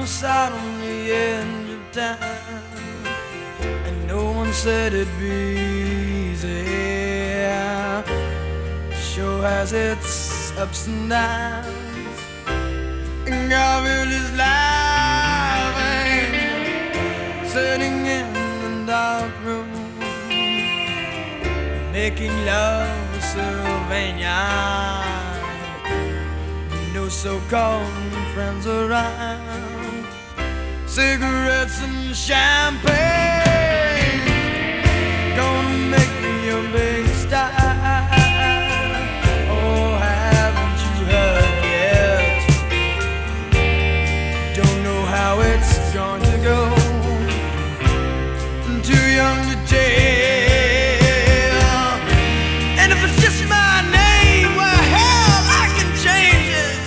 sat on the edge of time, and no one said it'd be easy. Sure has its ups and downs, and Garfield is laughing, sitting in the dark room, making love with Sylvania. No so-called friends around, cigarettes and champagne, gonna make me a big star. Oh, haven't you heard yet? Don't know how it's going to go. I'm too young to tell. And if it's just my name, well, hell, I can change it.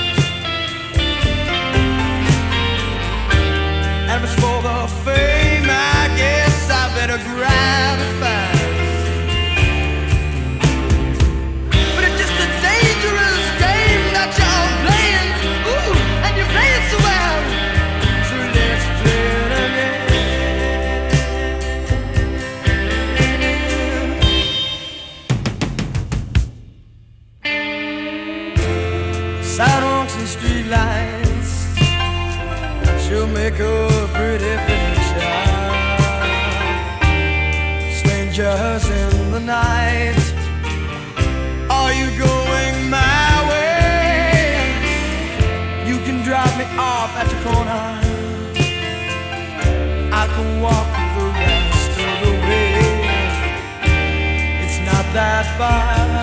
And if it's for the fame, I guess I better grab it fast. But it's just a dangerous game that y'all playing. Ooh, and you play it so well. So let's play it again. Sidewalks and streetlights she'll make a pretty picture. Strangers in the night, are you going my way? You can drop me off at the corner, I can walk the rest of the way. It's not that far.